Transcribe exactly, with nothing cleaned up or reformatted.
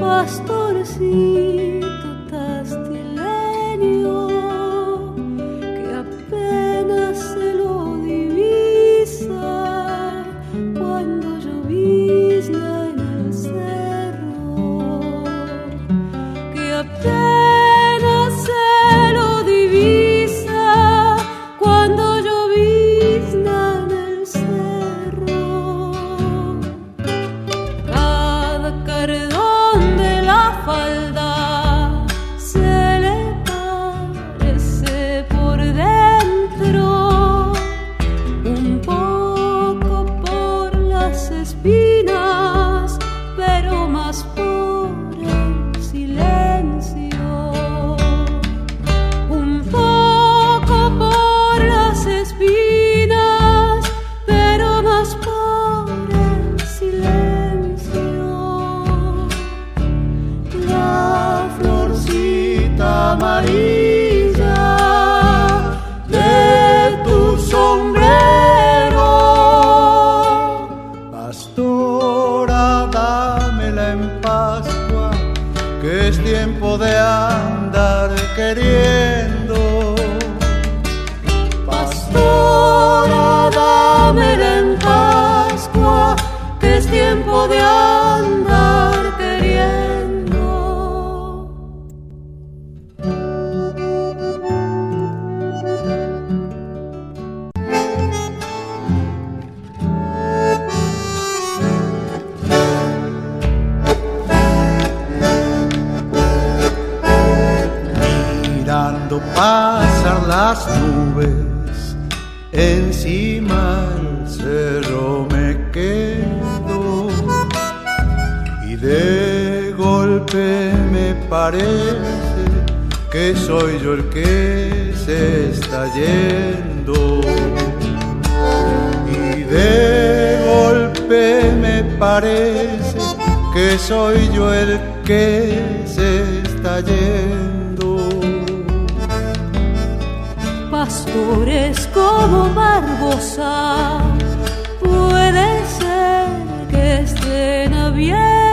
pastorcito tastileño que apenas se lo divisa cuando llovizna en el cerro, que apenas se lo divisa cuando llovizna en el cerro. Cada cardón de la falda se le parece por dentro, un poco por las espinas, pero más por el silencio. Un poco por las espinas, pero más por el silencio. La florcita amarilla de tu sombrero, pastora, dámela en Pascua, que es tiempo de andar queriendo. Pastora, dámela en Pascua, que es tiempo de andar queriendo. Mirando pasar las nubes encima del cerro me quedo, y de golpe me parece que soy yo el que se está yendo. Y de golpe me parece que soy yo el que se está yendo. Pastores como Barbosa, puede ser que estén abiertos